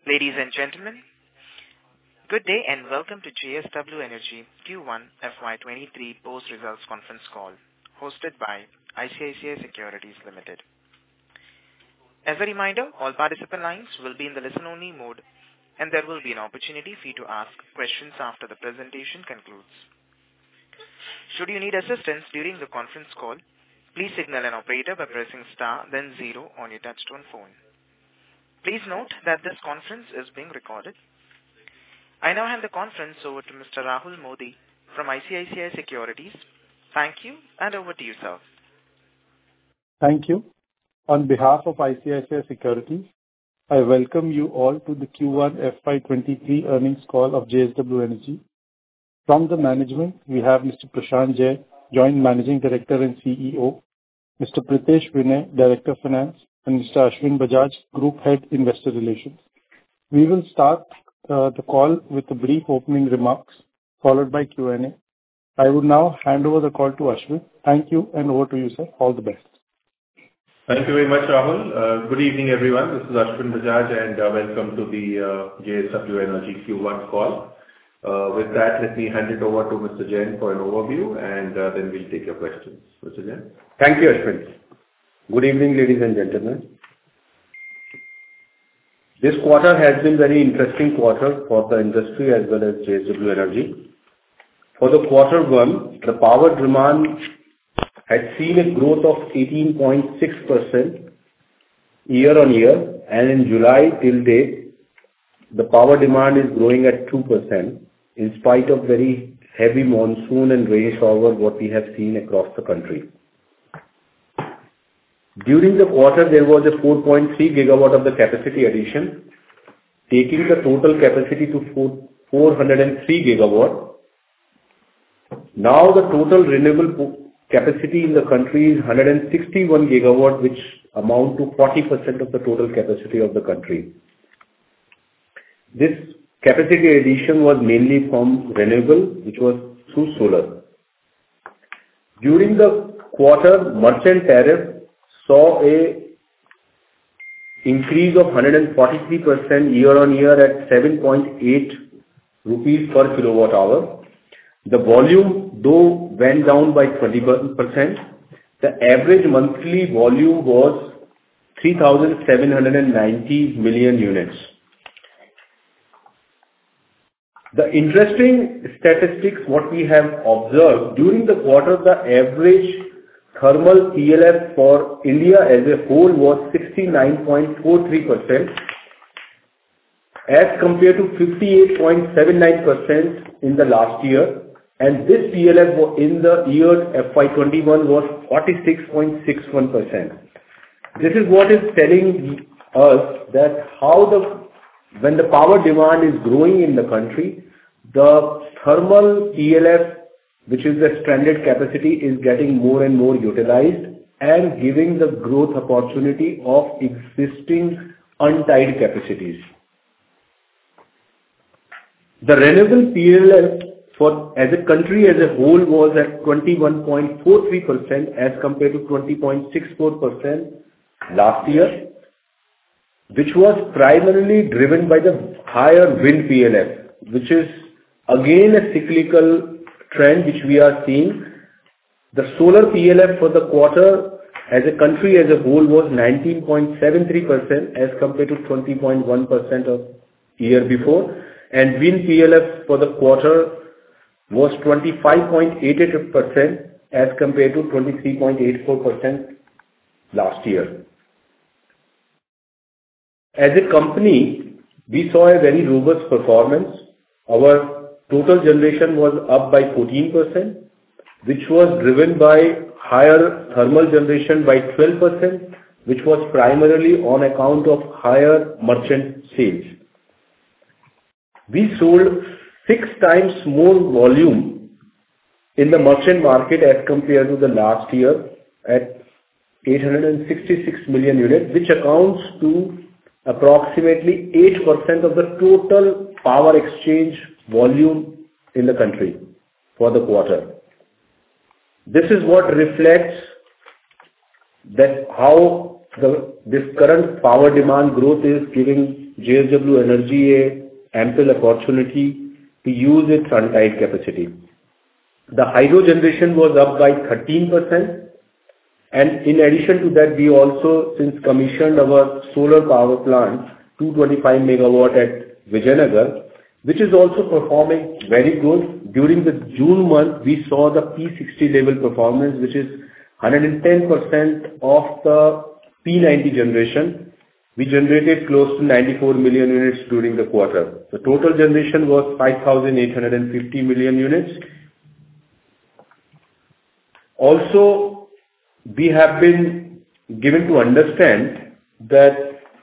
Ladies and gentlemen, good day and welcome to JSW Energy Q1 FY23 post-results conference call hosted by ICICI Securities Limited. As a reminder, all participant lines will be in the listen-only mode and there will be an opportunity for you to ask questions after the presentation concludes. Should you need assistance during the conference call, please signal an operator by pressing star then 0 on your touchtone phone. Please note that this conference is being recorded. I now hand the conference over to Mr. Rahul Modi from ICICI Securities. Thank you, and over to you, sir. Thank you. On behalf of ICICI Securities, I welcome you all to the Q1 FY23 earnings call of JSW Energy. From the management, we have Mr. Prashant Jain, Joint Managing Director and CEO, Mr. Pritesh Vinay, Director of Finance, and Mr. Ashwin Bajaj, Group Head, Investor Relations. We will start the call with a brief opening remarks, followed by Q&A. I would now hand over the call to Ashwin. Thank you, and over to you, sir. All the best. Thank you very much, Rahul. Good evening, everyone. This is Ashwin Bajaj, and welcome to the JSW Energy Q1 call. With that, let me hand it over to Mr. Jain for an overview, and then we'll take your questions. Mr. Jain. Thank you, Ashwin. Good evening, ladies and gentlemen. This quarter has been very interesting quarter for the industry as well as JSW Energy. For the quarter one, the power demand had seen a growth of 18.6% year on year, and in July till date, the power demand is growing at 2% in spite of very heavy monsoon and rain shower what we have seen across the country. During the quarter, there was a 4.3 gigawatt of the capacity addition, taking the total capacity to 403 gigawatt. Now the total renewable capacity in the country is 161 gigawatt, which amount to 40% of the total capacity of the country. This capacity addition was mainly from renewable, which was through solar. During the quarter, merchant tariff saw a increase of 143% year on year at 7.8 rupees per kilowatt hour. The volume though went down by 21%. The average monthly volume was 3,790 million units. The interesting statistics what we have observed during the quarter, the average thermal PLF for India as a whole was 69.43% as compared to 58.79% in the last year, and this PLF in the year FY21 was 46.61%. This is what is telling us that when the power demand is growing in the country, the thermal PLF, which is the stranded capacity, is getting more and more utilized and giving the growth opportunity of existing untied capacities. The renewable PLF as a country as a whole was at 21.43% as compared to 20.64% last year, which was primarily driven by the higher wind PLF, which is again a cyclical trend which we are seeing. The solar PLF for the quarter as a country as a whole was 19.73% as compared to 20.1% of year before, and wind PLF for the quarter was 25.88% as compared to 23.84% last year. As a company, we saw a very robust performance. Our total generation was up by 14%, which was driven by higher thermal generation by 12%, which was primarily on account of higher merchant sales. We sold 6 times more volume in the merchant market as compared to the last year at 866 million units, which accounts to approximately 8% of the total power exchange volume in the country for the quarter. This is what reflects that how this current power demand growth is giving JSW Energy a ample opportunity to use its untied capacity. The hydro generation was up by 13%, and in addition to that, we also since commissioned our solar power plant 225 megawatt at Vijayanagar, which is also performing very good. During the June month, we saw the P60 level performance, which is 110% of the P90 generation. We generated close to 94 million units during the quarter. The total generation was 5,850 million units. Also, we have been given to understand that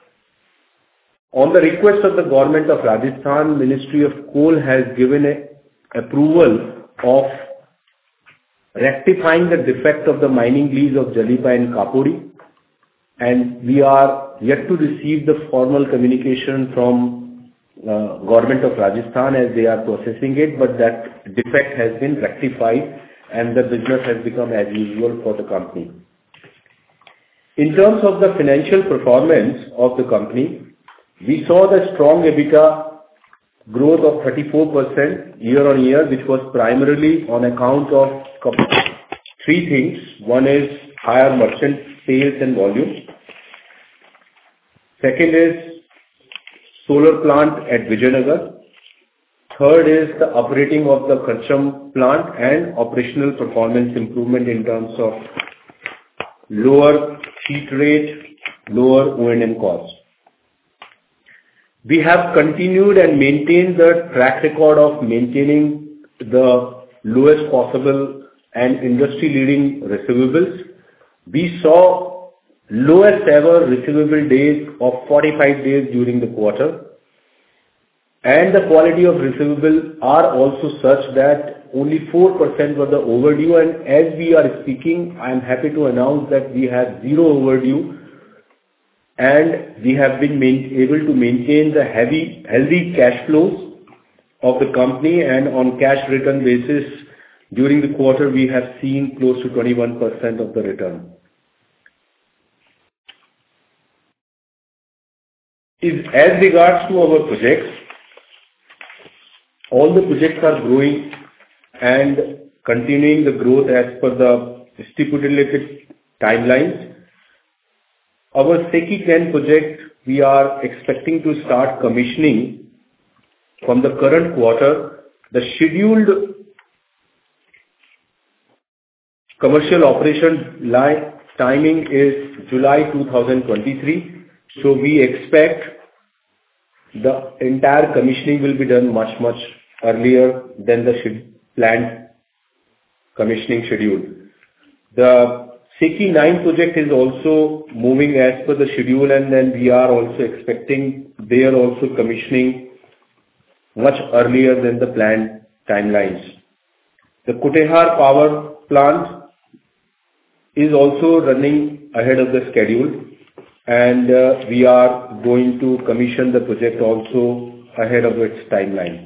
on the request of the government of Rajasthan, Ministry of Coal has given an approval of rectifying the defect of the mining lease of Jalipa and Kapuri, and we are yet to receive the formal communication from government of Rajasthan as they are processing it, but that defect has been rectified and the business has become as usual for the company. In terms of the financial performance of the company, we saw the strong EBITDA growth of 34% year-on-year, which was primarily on account of three things. One is higher merchant sales and volume. Second is solar plant at Vijayanagar. Third is the operating of the Karcham plant and operational performance improvement in terms of lower heat rate, lower O&M costs. We have continued and maintained the track record of maintaining the lowest possible and industry-leading receivables. We saw lowest ever receivable days of 45 days during the quarter. And the quality of receivables are also such that only 4% were the overdue, and as we are speaking, I am happy to announce that we have zero overdue, and we have been able to maintain the healthy cash flows of the company, and on cash return basis, during the quarter we have seen close to 21% of the return. As regards to our projects, all the projects are growing and continuing the growth as per the stipulated timelines. Our SECI 10 project, we are expecting to start commissioning from the current quarter. The scheduled commercial operation timing is July 2023. So we expect the entire commissioning will be done much earlier than the planned commissioning schedule. The SECI 9 project is also moving as per the schedule, and then we are also expecting their also commissioning much earlier than the planned timelines. The Kutehr power plant is also running ahead of the schedule, and we are going to commission the project also ahead of its timeline.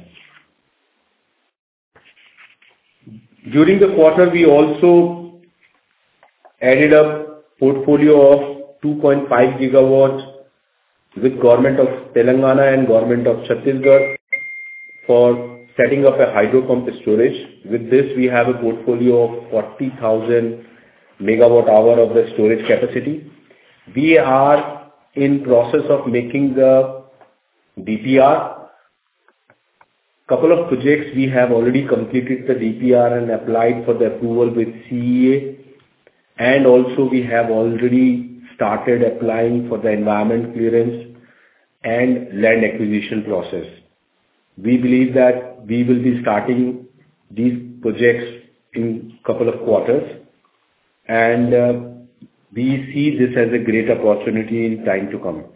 During the quarter, we also added a portfolio of 2.5 gigawatts with Government of Telangana and Government of Chhattisgarh for setting up a hydro pump storage. With this, we have a portfolio of 40,000 megawatt hour of the storage capacity. We are in process of making the DPR. Couple of projects we have already completed the DPR and applied for the approval with CEA, and also we have already started applying for the environment clearance and land acquisition process. We believe that we will be starting these projects in couple of quarters, and we see this as a great opportunity in time to come.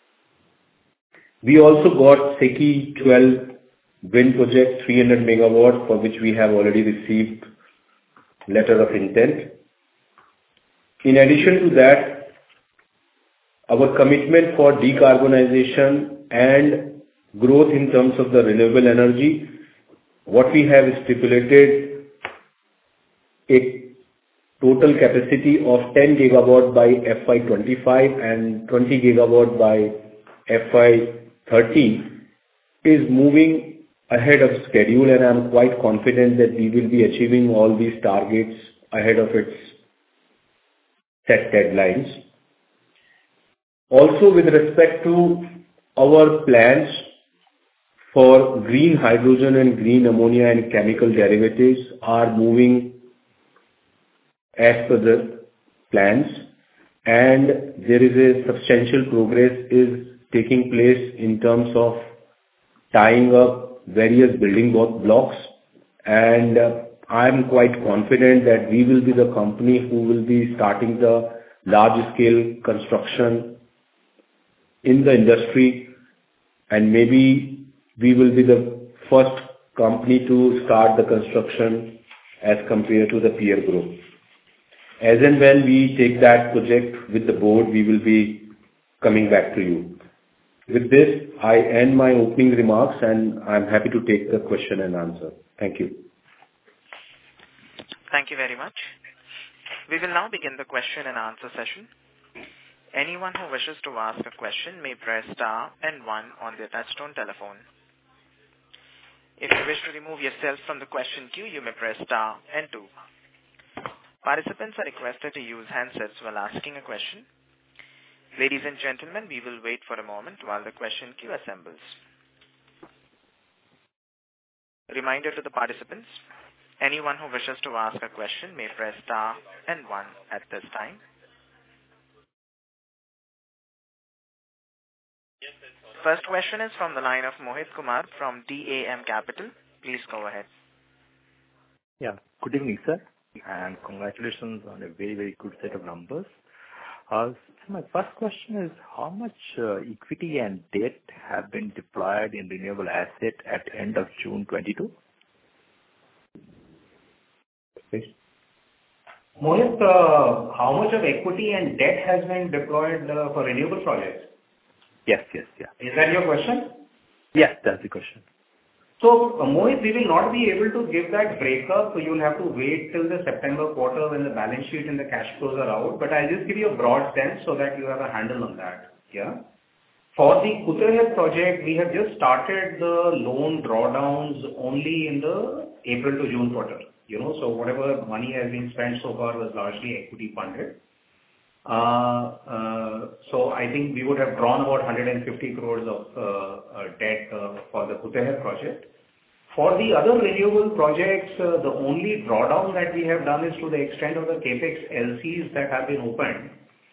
We also got SECI 12 wind project 300 megawatt, for which we have already received letter of intent. In addition to that, our commitment for decarbonization and growth in terms of the renewable energy, what we have stipulated a total capacity of 10 gigawatt by FY25 and 20 gigawatt by FY 30 is moving ahead of schedule, and I'm quite confident that we will be achieving all these targets ahead of its set deadlines. Also, with respect to our plans for green hydrogen and green ammonia and chemical derivatives are moving as per the plans, and there is a substantial progress is taking place in terms of tying up various building blocks, and I'm quite confident that we will be the company who will be starting the large-scale construction in the industry, and maybe we will be the first company to start the construction as compared to the peer group. As and when we take that project with the board, we will be coming back to you. With this, I end my opening remarks, and I'm happy to take the question and answer. Thank you. Thank you very much. We will now begin the question and answer session. Anyone who wishes to ask a question may press star and 1 on their touchtone telephone. If you wish to remove yourself from the question queue, you may press star and 2. Participants are requested to use handsets while asking a question. Ladies and gentlemen, we will wait for a moment while the question queue assembles. Reminder to the participants, anyone who wishes to ask a question may press star and 1 at this time. First question is from the line of Mohit Kumar from DAM Capital. Please go ahead. Yeah, good evening, sir, and congratulations on a very, very good set of numbers. So my first question is, how much equity and debt have been deployed in renewable asset at end of June 22? Mohit, how much of equity and debt has been deployed for renewable projects? Yes. Is that your question? Yes, that's the question. So, Mohit, we will not be able to give that breakup, so you'll have to wait till the September quarter when the balance sheet and the cash flows are out. But I'll just give you a broad sense so that you have a handle on that. Yeah. For the Kutehr project, we have just started the loan drawdowns only in the April to June quarter. So whatever money has been spent so far was largely equity funded. So I think we would have drawn about 150 crores of debt for the Kutehr project. For the other renewable projects, the only drawdown that we have done is to the extent of the capex LCs that have been opened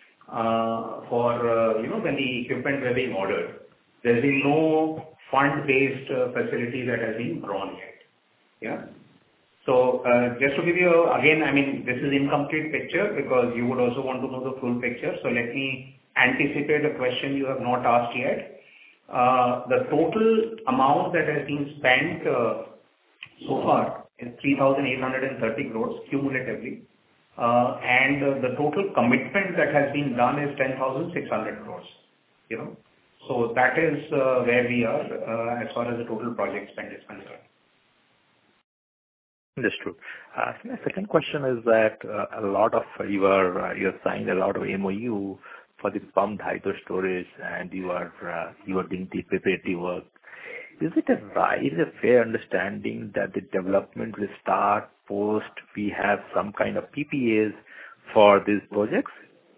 for when the equipment were being ordered. There's been no fund-based facility that has been drawn yet. Yeah. So just to give you again, I mean, this is incomplete picture because you would also want to know the full picture. So let me anticipate a question you have not asked yet. The total amount that has been spent so far is 3,830 crores cumulatively. And the total commitment that has been done is 10,600 crores. So that is where we are as far as the total project spend is concerned. Understood. So my second question is that a lot of you have signed a lot of MOU for the pumped hydro storage, and you are doing the preparatory work. Is it a fair understanding that the development will start post we have some kind of PPAs for these projects?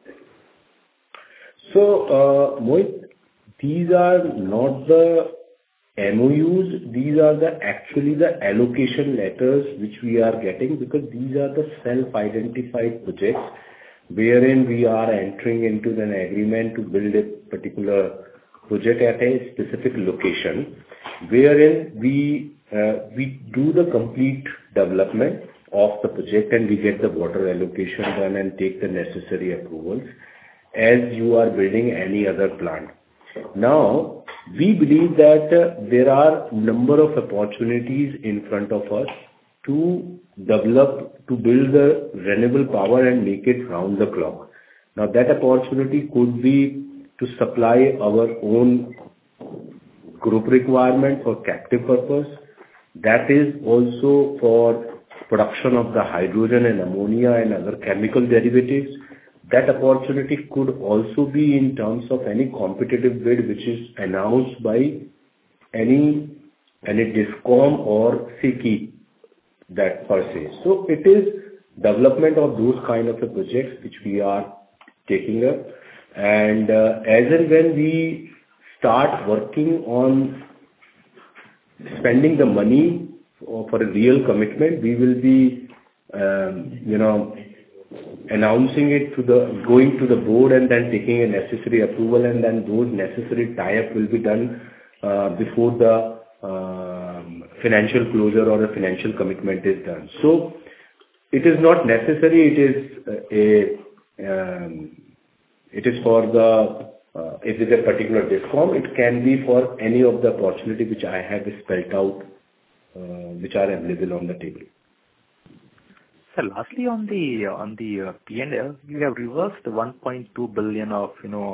So, Mohit, these are not the MOUs, these are actually the allocation letters which we are getting, because these are the self-identified projects wherein we are entering into an agreement to build a particular project at a specific location, wherein we do the complete development of the project and we get the water allocation done and take the necessary approvals as you are building any other plant. Now, we believe that there are number of opportunities in front of us to develop, to build the renewable power and make it round the clock. Now, that opportunity could be to supply our own group requirement for captive purpose. That is also for production of the hydrogen and ammonia and other chemical derivatives. that opportunity could also be in terms of any competitive bid which is announced by any DISCOM or SECI that per se. So it is development of those kind of projects which we are taking up, and as and when we start working on spending the money for a real commitment, we will be announcing it going to the board and then taking a necessary approval, and then those necessary tie-up will be done before the financial closure or a financial commitment is done. So it is not necessary. It is for the if it's a particular DISCOM, it can be for any of the opportunity which I have spelled out, which are available on the table. So lastly, on the P&L, you have reversed 1.2 billion of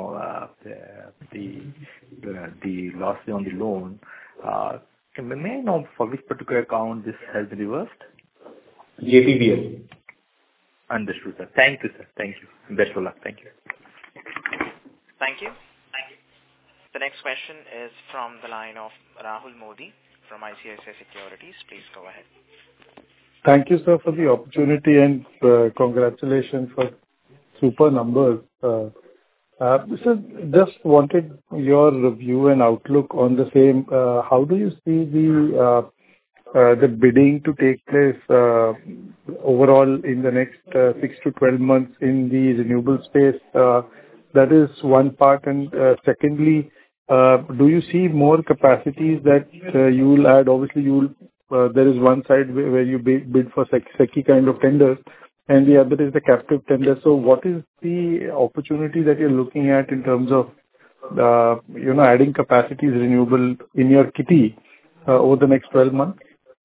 the loss on the loan. May I know for which particular account this has been reversed? JPBL. Understood, sir. Thank you, sir. Thank you. Best of luck. Thank you. Thank you. The next question is from the line of Rahul Modi from ICICI Securities. Please go ahead. Thank you, sir, for the opportunity, and congratulations for super numbers. Sir, just wanted your review and outlook on the same. How do you see the bidding to take place overall in the next 6 to 12 months in the renewable space? That is one part. And secondly, do you see more capacities that you will add? Obviously, there is one side where you bid for SECI kind of tenders, and the other is the captive tender. So what is the opportunity that you're looking at in terms of adding capacities renewable in your kitty over the next 12 months?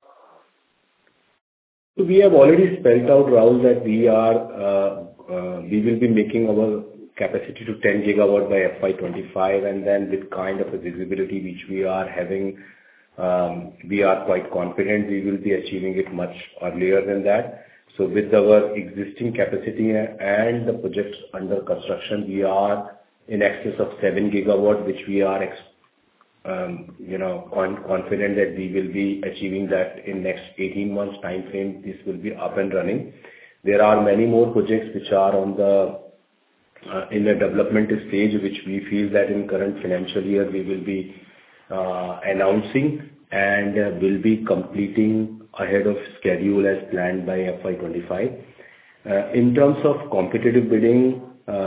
So we have already spelled out, Rahul, that we will be making our capacity to 10 gigawatt by FY25, and then with kind of a visibility which we are having, we are quite confident we will be achieving it much earlier than that. So with our existing capacity and the projects under construction, we are in excess of 7 gigawatt, which we are confident that we will be achieving that in next 18 months time frame. This will be up and running. There are many more projects which are in the development stage, which we feel that in current financial year we will be announcing and will be completing ahead of schedule as planned by FY25. In terms of competitive bidding,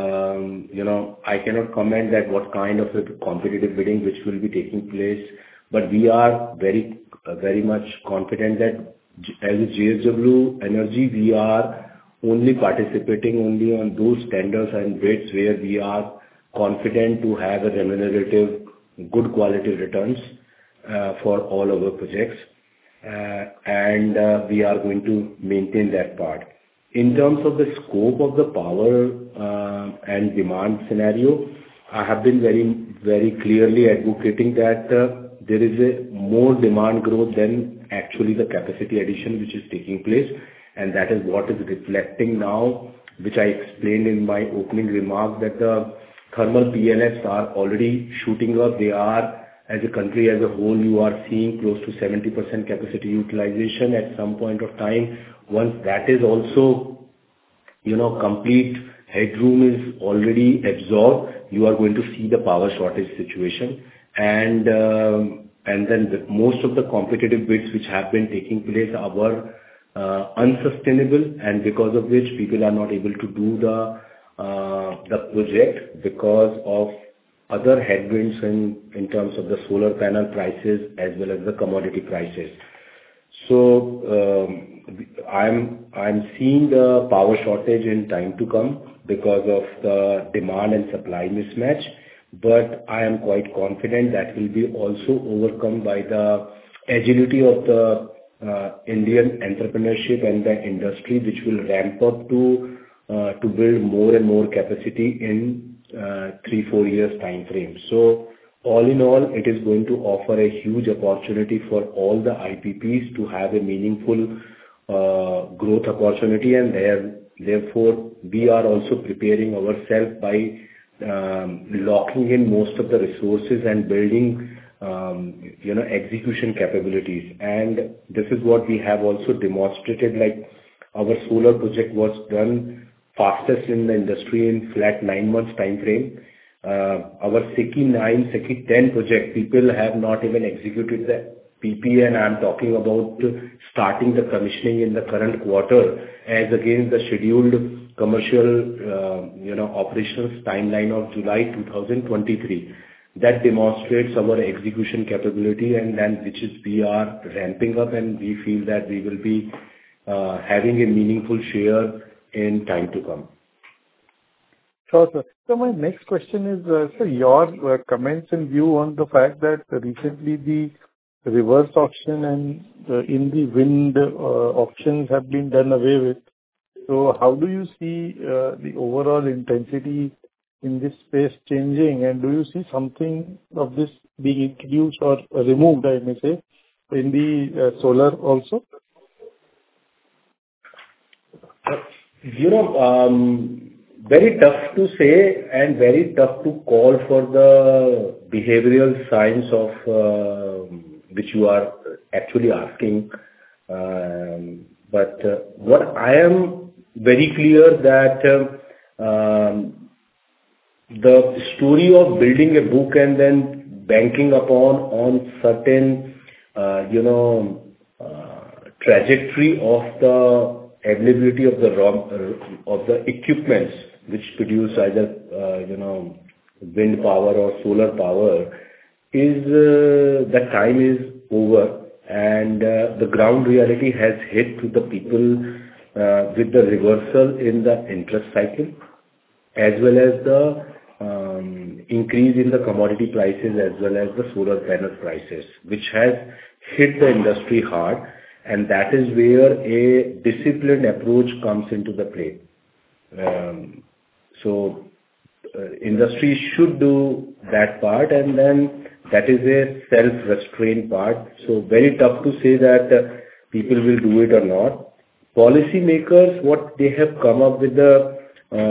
I cannot comment that what kind of a competitive bidding which will be taking place, but we are very, very much confident that as a JSW Energy, we are only participating on those tenders and bids where we are confident to have a remunerative, good quality returns for all our projects, and we are going to maintain that part. In terms of the scope of the power and demand scenario, I have been very, very clearly advocating that there is a more demand growth than actually the capacity addition which is taking place, and that is what is reflecting now, which I explained in my opening remarks, that the thermal PLFs are already shooting up. They are, as a country as a whole, you are seeing close to 70% capacity utilization at some point of time. Once that is also, complete headroom is already absorbed, you are going to see the power shortage situation. And then most of the competitive bids which have been taking place are unsustainable, and because of which people are not able to do the project because of other headwinds in terms of the solar panel prices as well as the commodity prices. So I'm seeing the power shortage in time to come because of the demand and supply mismatch, but I am quite confident that will be also overcome by the agility of the Indian entrepreneurship and the industry, which will ramp up to build more and more capacity in 3-4 years time frame. So all in all, it is going to offer a huge opportunity for all the IPPs to have a meaningful growth opportunity, and Therefore, we are also preparing ourselves by locking in most of the resources and building execution capabilities. And this is what we have also demonstrated, like our solar project was done fastest in the industry in flat 9 months time frame. Our SECI 9, SECI 10 project, people have not even executed the PP, and I'm talking about starting the commissioning in the current quarter as against the scheduled commercial operations timeline of July 2023. That demonstrates our execution capability, and then which is we are ramping up, and we feel that we will be having a meaningful share in time to come. Sure, sir. So my next question is, sir, your comments and view on the fact that recently the reverse auction and in the wind auctions have been done away with. So how do you see the overall intensity in this space changing, and do you see something of this being introduced or removed, I may say, in the solar also? Very tough to say and very tough to call for the behavioral science of which you are actually asking. But what I am very clear that the story of building a book and then banking on certain trajectory of the availability of the equipments which produce either wind power or solar power is the time is over, and the ground reality has hit to the people with the reversal in the interest cycle as well as the increase in the commodity prices as well as the solar panel prices, which has hit the industry hard, and that is where a disciplined approach comes into the play. So industry should do that part, and then that is a self-restraint part. So very tough to say that people will do it or not. Policy makers, what they have come up with the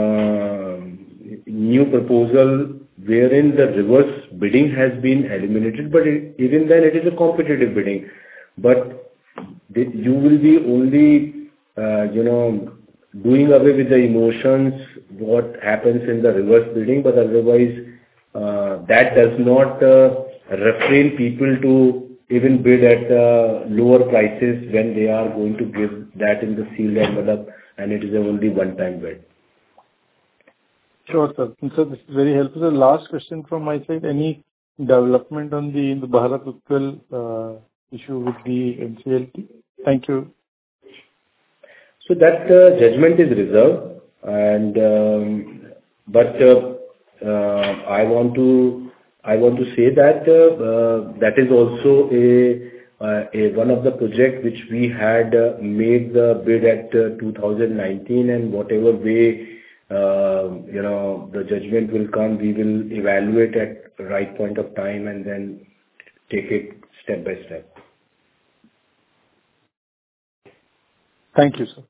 new proposal wherein the reverse bidding has been eliminated, but even then it is a competitive bidding. But you will be only, doing away with the emotions, what happens in the reverse bidding, but otherwise that does not refrain people to even bid at lower prices when they are going to give that in the sealed envelope, and it is only one-time bid. Sure, sir. So this is very helpful. The last question from my side, any development on the Bharat Utkal issue with the NCLT? Thank you. So that judgment is reserved, and I want to say that that is also a one of the project which we had made the bid at 2019, and whatever way the judgment will come, we will evaluate at the right point of time and then take it step by step. Thank you, sir.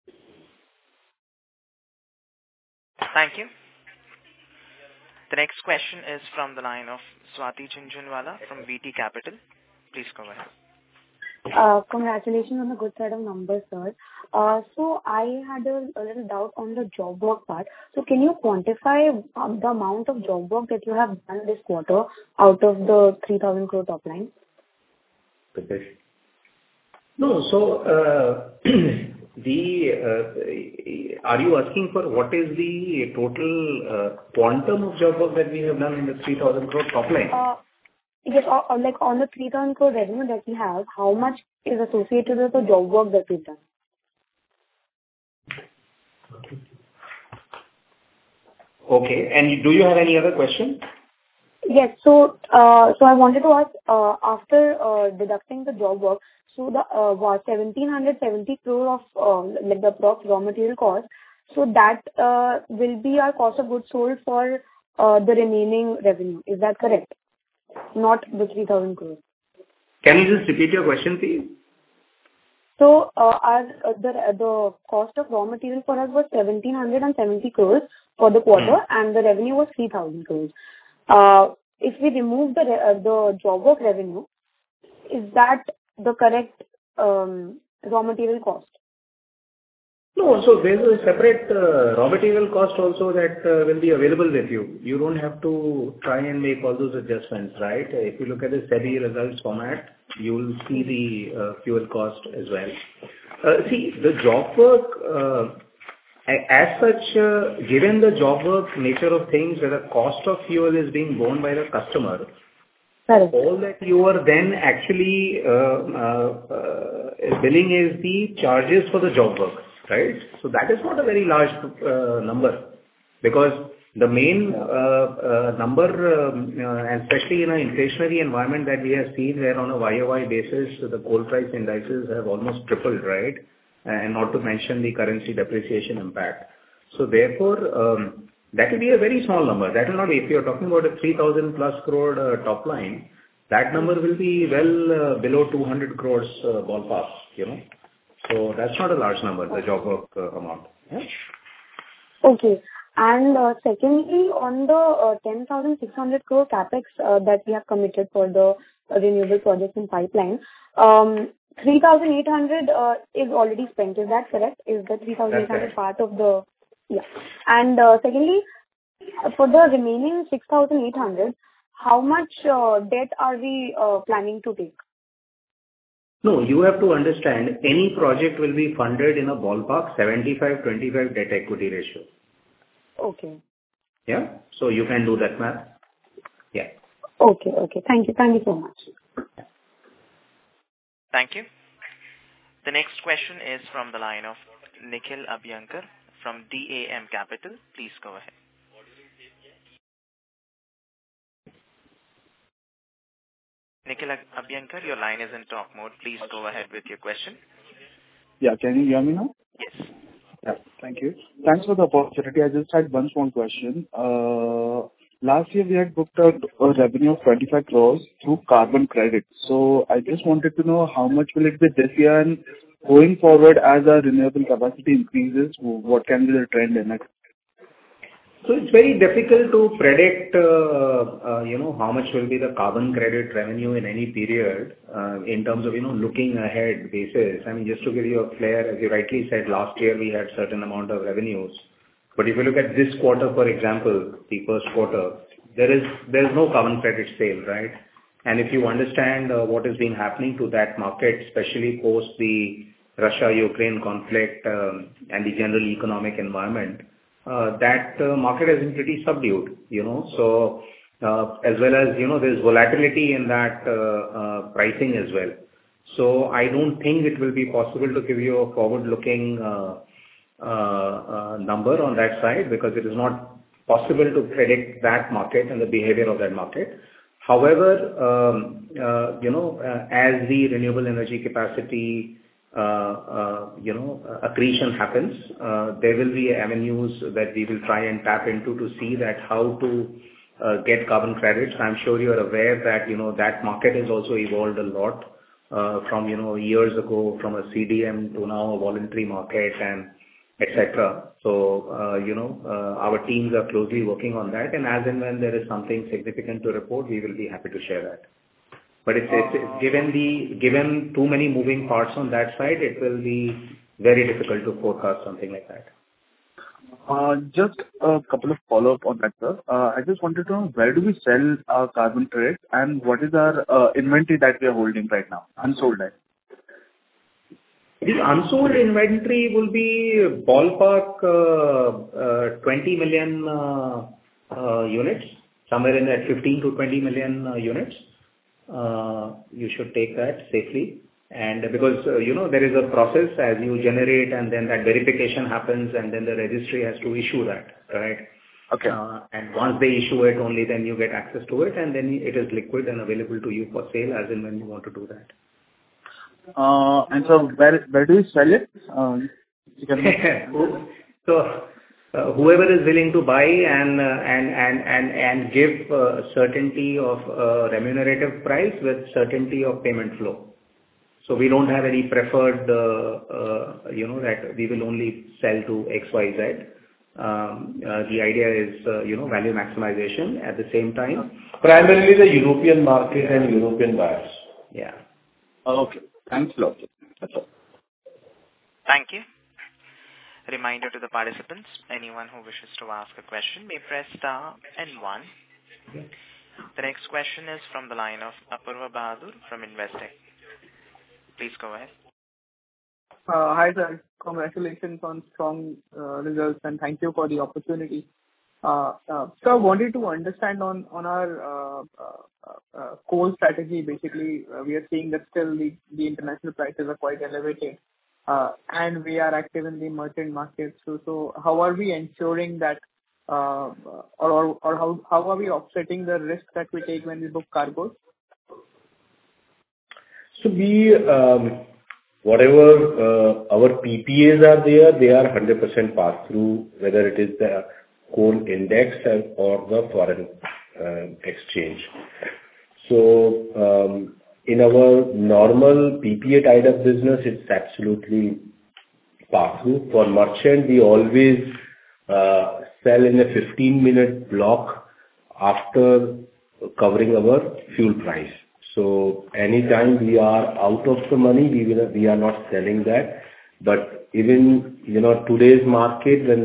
Thank you. The next question is from the line of Swati Jhunjhunwala from VT Capital. Please go ahead. Congratulations on the good set of numbers, sir. So I had a little doubt on the job work part. So can you quantify the amount of job work that you have done this quarter out of the 3,000 crore top line? No, so are you asking for what is the total quantum of job work that we have done in the 3,000 crore top line? Yes, or like on the 3,000 crore revenue that we have, how much is associated with the job work that we've done? Okay, and do you have any other question? Yes, so I wanted to ask, after deducting the job work, so the 1,770 crore of like the raw material cost, so that will be our cost of goods sold for the remaining revenue. Is that correct? Not the 3,000 crores. Can you just repeat your question, please? So the cost of raw material for us was 1,770 crores for the quarter, and the revenue was 3,000 crores. If we remove the job work revenue, is that the correct raw material cost? No, so there's a separate raw material cost also that will be available with you. You don't have to try and make all those adjustments, right? If you look at the SEBI results format, you will see the fuel cost as well. See, the job work, as such, given the job work nature of things, where the cost of fuel is being borne by the customer, all that you are then actually billing is the charges for the job work, right? So that is not a very large number, because the main number, and especially in an inflationary environment that we have seen, where on a YOY basis, the coal price indices have almost tripled, right? And not to mention the currency depreciation impact. So therefore, that will be a very small number. That will not be, if you are talking about a 3,000 plus crore top line, that number will be well below 200 crores ballpark, you know. So that's not a large number, the job work amount. Yeah? Okay. And secondly, on the 10,600 crore capex that we have committed for the renewable projects in pipeline, 3,800 is already spent. Is that correct? Is the 3,800 part of the... Yeah. And secondly, for the remaining 6,800, how much debt are we planning to take? No, you have to understand, any project will be funded in a ballpark 75-25 debt equity ratio. Okay. Yeah? So you can do that math. Yeah. Okay. Thank you so much. Thank you. The next question is from the line of Nikhil Abhyankar from DAM Capital. Please go ahead. Nikhil Abhyankar, your line is in talk mode. Please go ahead with your question. Yeah, can you hear me now? Yes. Yeah, thank you. Thanks for the opportunity. I just had one small question. Last year we had booked a revenue of 25 crores through carbon credits. So I just wanted to know how much will it be this year, and going forward as our renewable capacity increases, what can be the trend in it? So it's very difficult to predict, how much will be the carbon credit revenue in any period, in terms of, looking ahead basis. I mean, just to give you a flair, as you rightly said, last year we had certain amount of revenues. But if you look at this quarter, for example, the first quarter, there is no carbon credit sale, right? And if you understand what has been happening to that market, especially post the Russia-Ukraine conflict and the general economic environment, that market has been pretty subdued, So as well as, there's volatility in that pricing as well. So I don't think it will be possible to give you a forward-looking number on that side, because it is not possible to predict that market and the behavior of that market. However, as the renewable energy capacity, accretion happens, there will be avenues that we will try and tap into to see that how to get carbon credits. I'm sure you are aware that, that market has also evolved a lot from, years ago, from a CDM to now a voluntary market and etc. So, our teams are closely working on that, and as and when there is something significant to report, we will be happy to share that. But it's given too many moving parts on that side, it will be very difficult to forecast something like that. Just a couple of follow-up on that, sir. I just wanted to know, where do we sell our carbon credits, and what is our inventory that we are holding right now, unsold at? The unsold inventory will be ballpark 20 million units, somewhere in that 15 to 20 million units. You should take that safely. And because, there is a process as you generate, and then that verification happens, and then the registry has to issue that, right? Okay. And once they issue it, only then you get access to it, and then it is liquid and available to you for sale as and when you want to do that. And so where do you sell it? So whoever is willing to buy and give certainty of remunerative price with certainty of payment flow. So we don't have any preferred, that we will only sell to XYZ. The idea is, value maximization at the same time. Primarily the European market and European buyers. Yeah. Okay. Thanks a lot. That's all. Thank you. Reminder to the participants, anyone who wishes to ask a question may press star and 1. The next question is from the line of Apurva Bahadur from Investec. Please go ahead. Hi sir, congratulations on strong results and thank you for the opportunity. So I wanted to understand on our coal strategy. Basically, we are seeing that still the international prices are quite elevated, and we are active in the merchant market. So how are we ensuring that, or how are we offsetting the risk that we take when we book cargoes? So whatever our PPAs are there, they are 100% pass through, whether it is the coal index or the foreign exchange. So in our normal PPA tied up business, it's absolutely pass through. For merchant, we always sell in a 15-minute block after covering our fuel price. So anytime we are out of the money, we are not selling that. But even today's market, when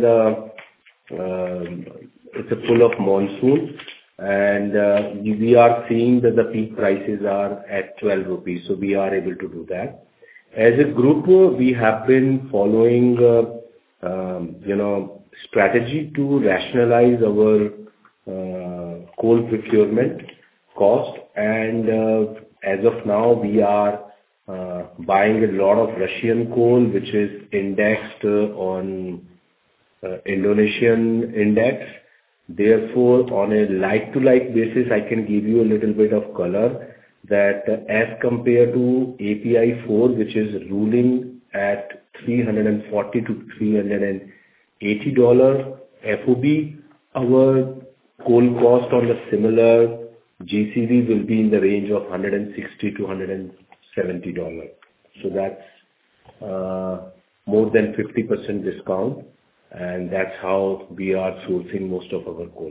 it's a full of monsoon, and we are seeing that the peak prices are at 12 rupees, so we are able to do that. As a group, we have been following strategy to rationalize our coal procurement cost, and as of now we are buying a lot of Russian coal, which is indexed on Indonesian index. Therefore, on a like-to-like basis, I can give you a little bit of color that as compared to API 4, which is ruling at $340 to $380 FOB, our coal cost on the similar GCV will be in the range of $160 to $170. So that's more than 50% discount, and that's how we are sourcing most of our coal.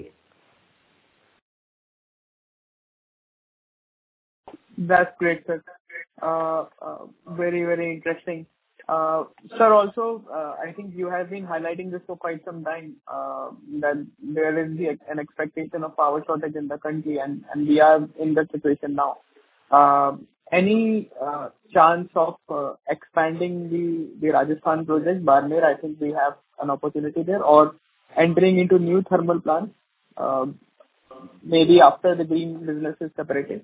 That's great, sir. Very, very interesting. Sir, also, I think you have been highlighting this for quite some time, that there is an expectation of power shortage in the country, and we are in that situation now. Any chance of expanding the Rajasthan project, Barmer? I think we have an opportunity there, or entering into new thermal plants, maybe after the green business is separated.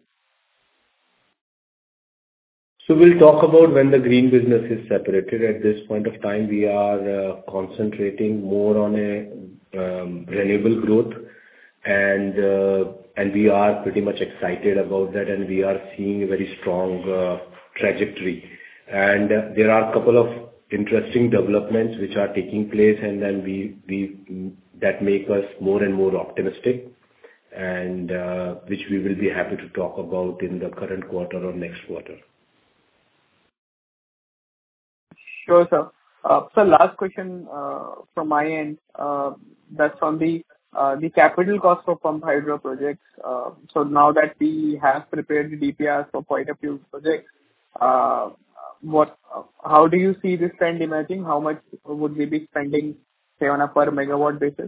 So we'll talk about when the green business is separated. At this point of time, we are concentrating more on a renewable growth, and we are pretty much excited about that, and we are seeing a very strong trajectory. And there are a couple of interesting developments which are taking place, and then that make us more and more optimistic, and which we will be happy to talk about in the current quarter or next quarter. Sure, sir. So last question from my end. That's on the capital cost for pump hydro projects. So now that we have prepared the DPRs for quite a few projects, how do you see this trend emerging? How much would we be spending, say, on a per megawatt basis?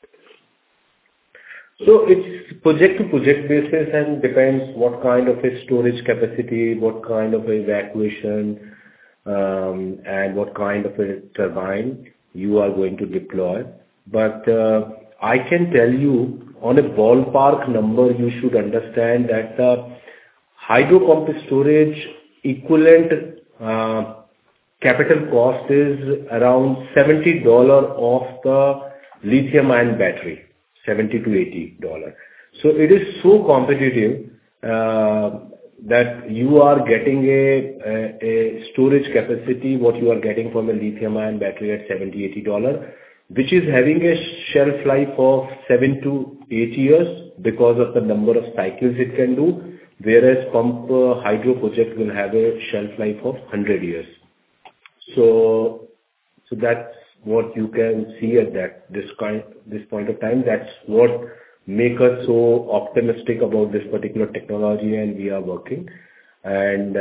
So it's project to project basis and depends what kind of a storage capacity, what kind of evacuation, and what kind of a turbine you are going to deploy. But I can tell you on a ballpark number, you should understand that the hydro pump storage equivalent capital cost is around $70 of the lithium ion battery, $70 to $80. So it is so competitive that you are getting a storage capacity, what you are getting from a lithium ion battery at $70, $80, which is having a shelf life of 7 to 8 years because of the number of cycles it can do. whereas pump hydro project will have a shelf life of 100 years. So that's what you can see at this point of time. That's what make us so optimistic about this particular technology, and we are working. And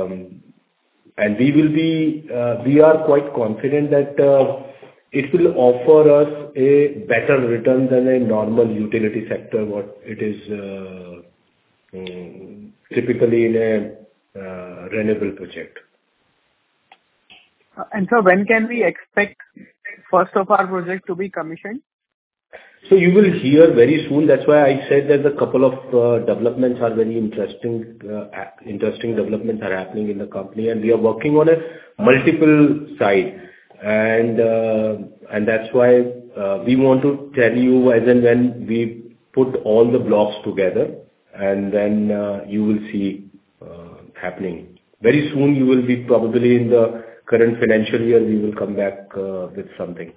we are quite confident that it will offer us a better return than a normal utility sector, what it is typically in a renewable project. And so when can we expect first of our project to be commissioned? So you will hear very soon. That's why I said that a couple of developments are very interesting developments are happening in the company, and we are working on a multiple side. And that's why we want to tell you as and when we put all the blocks together, and then you will see happening. Very soon you will be probably in the current financial year, we will come back with something.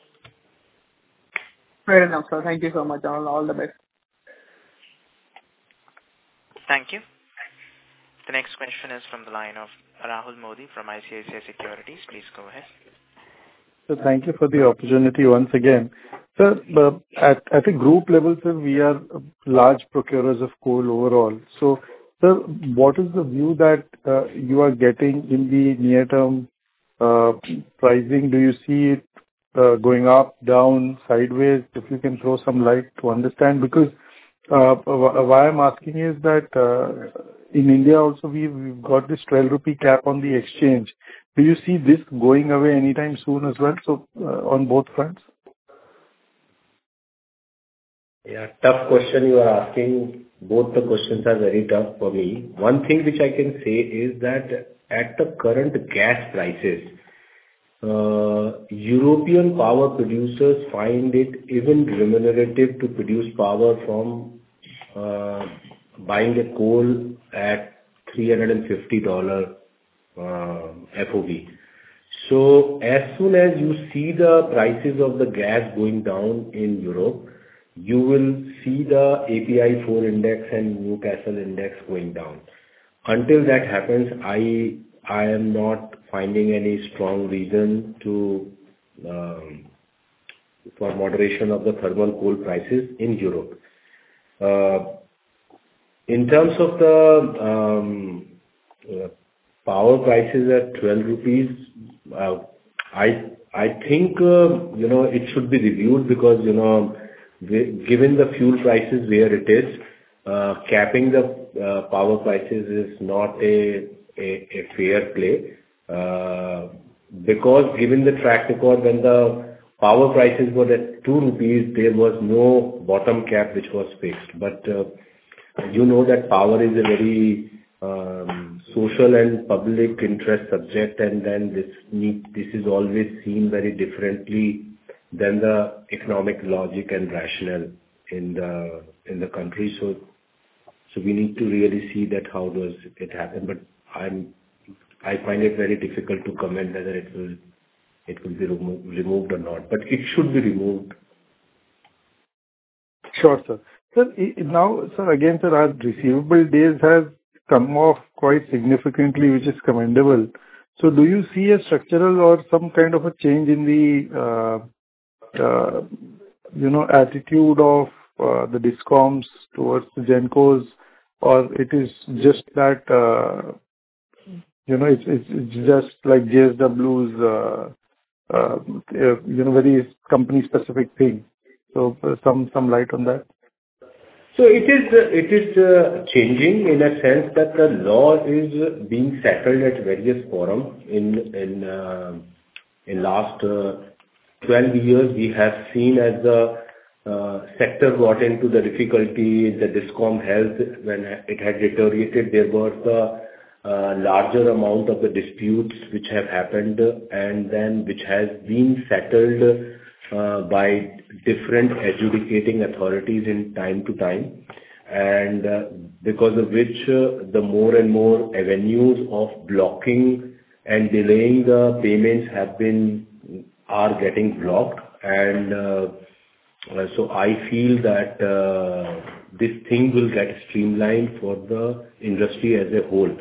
Fair enough, sir. Thank you so much. All the best. Thank you. The next question is from the line of Rahul Modi from ICICI Securities. Please go ahead. So thank you for the opportunity once again. Sir, at a group level, sir, we are large procurers of coal overall. So, sir, what is the view that you are getting in the near term pricing? Do you see it going up, down, sideways? If you can throw some light to understand, because why I'm asking is that in India also we've got this 12 rupee cap on the exchange. Do you see this going away anytime soon as well? So on both fronts. Yeah, tough question you are asking. Both the questions are very tough for me. One thing which I can say is that at the current gas prices, European power producers find it even remunerative to produce power from buying a coal at $350 FOB. So as soon as you see the prices of the gas going down in Europe, you will see the API 4 index and Newcastle index going down. Until that happens, I am not finding any strong reason to for moderation of the thermal coal prices in Europe. In terms of the power prices at 12 rupees, I think it should be reviewed, because given the fuel prices where it is, capping the power prices is not a fair play, because given the track record, when the power prices were at 2 rupees, there was no bottom cap which was fixed. But that power is a very social and public interest subject, and then this is always seen very differently than the economic logic and rationale in the country. So we need to really see that how does it happen. But I find it very difficult to comment whether it will be removed or not. But it should be removed. Sure, sir. Sir, now, sir, again, sir, our receivable days have come off quite significantly, which is commendable. So do you see a structural or some kind of a change in the attitude of the DISCOMs towards the GENCOs, or it is just that it's just like JSW's very company specific thing? So some light on that. So it is changing in a sense that the law is being settled at various forums. In last 12 years, we have seen as the sector got into the difficulty, the DISCOM health, when it had deteriorated, there was a larger amount of the disputes which have happened, and then which has been settled by different adjudicating authorities in time to time, and because of which the more and more avenues of blocking and delaying the payments are getting blocked. And so I feel that this thing will get streamlined for the industry as a whole.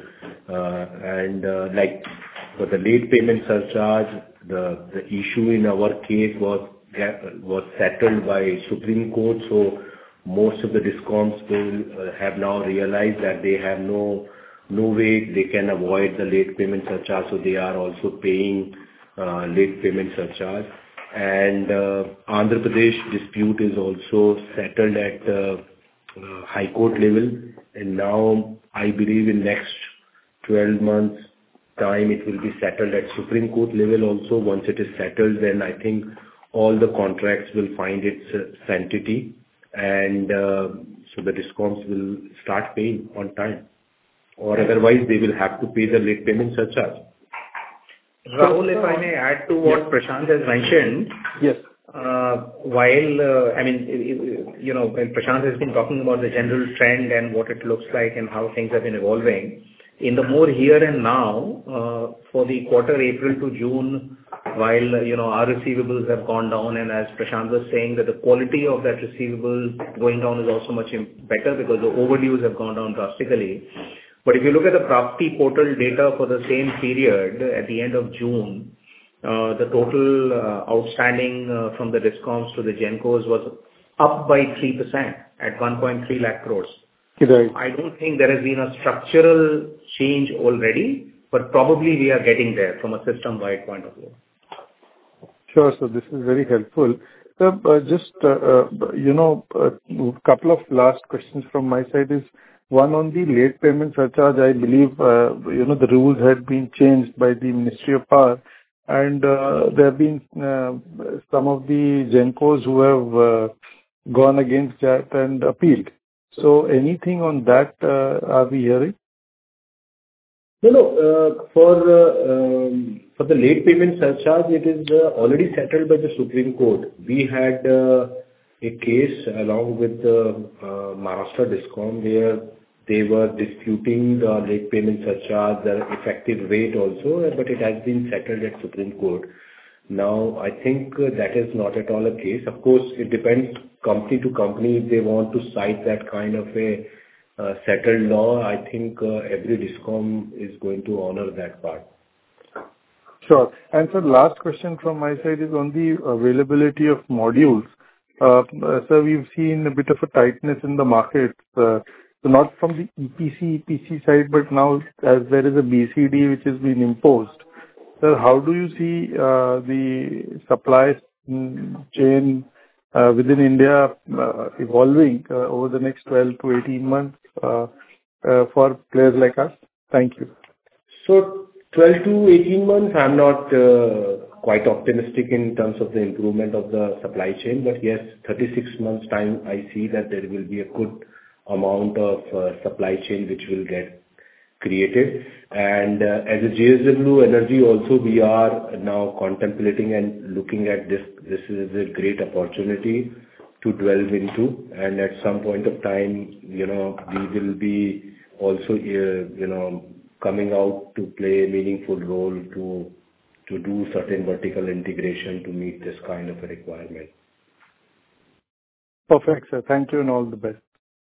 Like for the late payment surcharge, the issue in our case was settled by Supreme Court. So most of the DISCOMs will have now realized that they have no way they can avoid the late payment surcharge, so they are also paying late payment surcharge. And Andhra Pradesh dispute is also settled at High Court level, and now I believe in next 12 months time it will be settled at Supreme Court level also. Once it is settled, then I think all the contracts will find its sanctity, and so the DISCOMs will start paying on time, or otherwise they will have to pay the late payment surcharge. Rahul, if I may add to what Prashant has mentioned. Yes. While, when Prashant has been talking about the general trend and what it looks like and how things have been evolving, in the more here and now, for the quarter April to June, while, our receivables have gone down, and as Prashant was saying, that the quality of that receivable going down is also much better because the overdues have gone down drastically. But if you look at the Prapti portal data for the same period at the end of June, the total outstanding from the DISCOMs to the GENCOs was up by 3% at 1.3 lakh crores. Right. I don't think there has been a structural change already, but probably we are getting there from a system-wide point of view. Sure, so this is very helpful. Just, a couple of last questions from my side is, one on the late payment surcharge. I believe, the rules had been changed by the Ministry of Power, and there have been some of the GENCOs who have gone against that and appealed. So anything on that are we hearing? No. For the late payment surcharge, it is already settled by the Supreme Court. We had a case along with the Maharashtra DISCOM where they were disputing the late payment surcharge, the effective rate also, but it has been settled at Supreme Court. Now, I think that is not at all a case. Of course, it depends company to company if they want to cite that kind of a settled law. I think every DISCOM is going to honor that part. Sure. And so last question from my side is on the availability of modules. So we've seen a bit of a tightness in the market. So not from the EPC side, but now as there is a BCD which has been imposed. So how do you see the supply chain within India evolving over the next 12 to 18 months for players like us? Thank you. So 12 to 18 months, I'm not quite optimistic in terms of the improvement of the supply chain, but yes, 36 months time, I see that there will be a good amount of supply chain which will get created. And as a JSW Energy also, we are now contemplating and looking at this. This is a great opportunity to delve into, and at some point of time, we will be also, coming out to play a meaningful role to do certain vertical integration to meet this kind of a requirement. Perfect, sir. Thank you and all the best.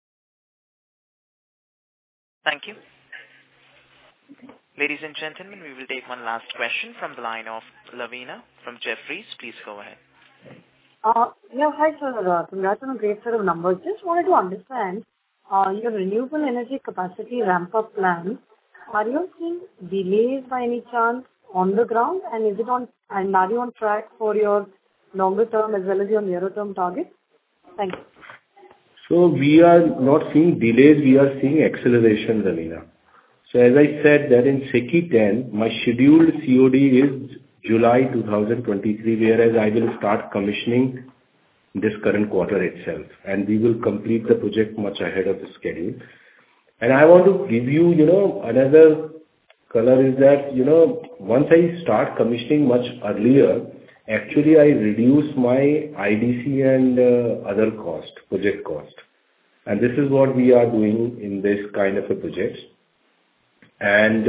Thank you. Ladies and gentlemen, we will take one last question from the line of Lavina from Jefferies. Please go ahead. Hi, sir. Congrats on a great set of numbers. Just wanted to understand your renewable energy capacity ramp-up plan. Are you seeing delays by any chance on the ground, and are you on track for your longer term as well as your nearer term targets? Thank you. So we are not seeing delays, we are seeing acceleration, Ravina. So as I said that in SECI 10, my scheduled COD is July 2023, whereas I will start commissioning this current quarter itself, and we will complete the project much ahead of the schedule. And I want to give you, another color is that, once I start commissioning much earlier, actually I reduce my IDC and other cost, project cost. And this is what we are doing in this kind of a project. And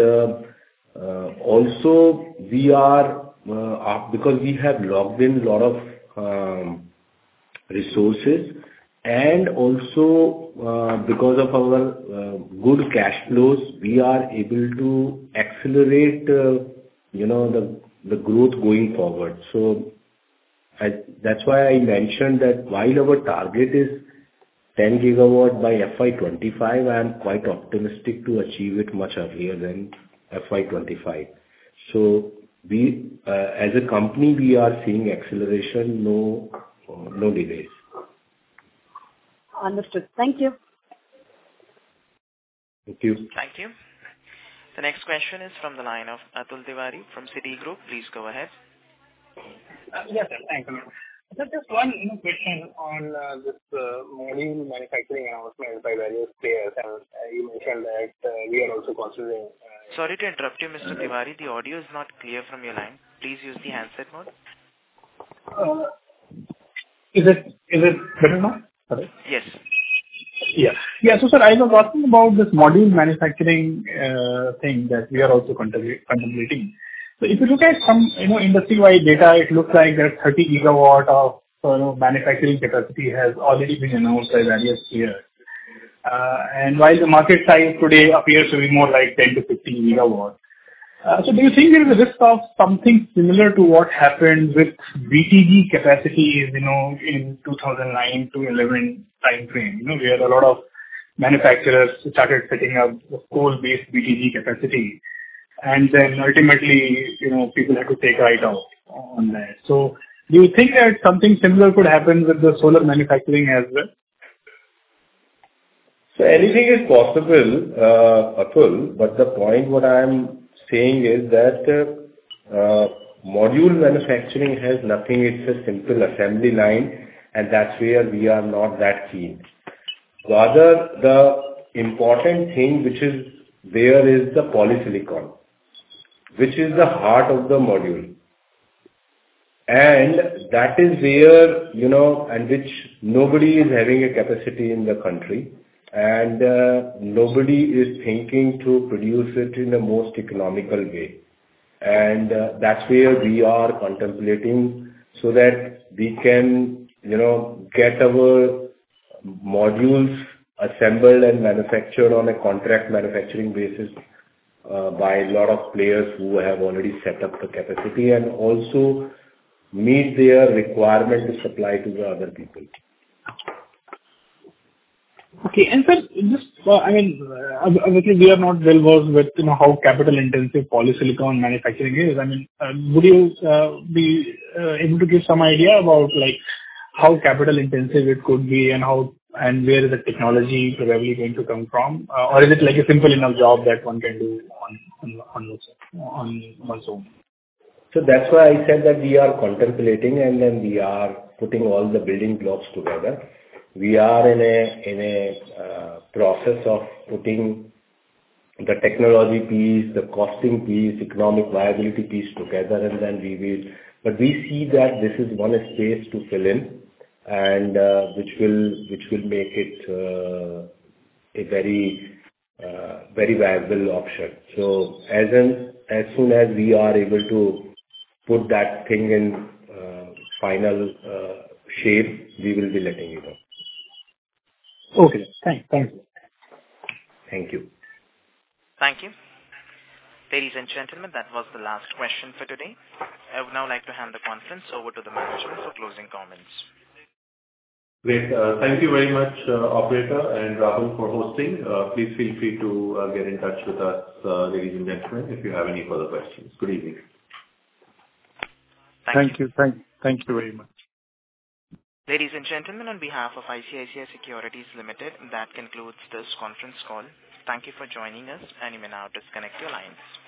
also we are, because we have logged in a lot of resources, and also because of our good cash flows, we are able to accelerate, the growth going forward. So that's why I mentioned that while our target is 10 gigawatt by FY25, I am quite optimistic to achieve it much earlier than FY25. So we, as a company, we are seeing acceleration, no delays. Understood. Thank you. Thank you. Thank you. The next question is from the line of Atul Tiwari from Citigroup. Please go ahead. Yes, sir. Thank you. So just one question on this module manufacturing announcement by various players, and you mentioned that we are also considering. Sorry to interrupt you, Mr. Tiwari. The audio is not clear from your line. Please use the handset mode. Is it better now? Sorry. Yes. Yeah. So, sir, I was asking about this module manufacturing thing that we are also contemplating. So if you look at some, industry-wide data, it looks like that 30 gigawatt of manufacturing capacity has already been announced by various players. And while the market size today appears to be more like 10 to 15 gigawatt. So do you think there is a risk of something similar to what happened with BTG capacities, in 2009 to 11 time frame, where a lot of manufacturers started setting up coal-based BTG capacity, and then ultimately, people had to take write-off on that. So do you think that something similar could happen with the solar manufacturing as well? So anything is possible, Atul, but the point what I am saying is that module manufacturing has nothing, it's a simple assembly line, and that's where we are not that keen. Rather, the important thing which is there is the polysilicon, which is the heart of the module. And that is where, and which nobody is having a capacity in the country, and nobody is thinking to produce it in the most economical way. And that's where we are contemplating so that we can, get our modules assembled and manufactured on a contract manufacturing basis by a lot of players who have already set up the capacity and also meet their requirement to supply to the other people. Okay. And sir, just, obviously we are not well versed with, how capital intensive polysilicon manufacturing is. Would you be able to give some idea about like how capital intensive it could be and where is the technology probably going to come from? Or is it like a simple enough job that one can do on one's own? So that's why I said that we are contemplating and then we are putting all the building blocks together. We are in a process of putting the technology piece, the costing piece, economic viability piece together, and then we will. But we see that this is one space to fill in, and which will make it a very viable option. So as soon as we are able to put that thing in final shape, we will be letting you know. Okay. Thank you. Thank you. Thank you. Ladies and gentlemen, that was the last question for today. I would now like to hand the conference over to the management for closing comments. Great. Thank you very much, operator and Rahul, for hosting. Please feel free to get in touch with us, ladies and gentlemen, if you have any further questions. Good evening. Thank you. Thank you very much. Ladies and gentlemen, on behalf of ICICI Securities Limited, that concludes this conference call. Thank you for joining us, and you may now disconnect your lines.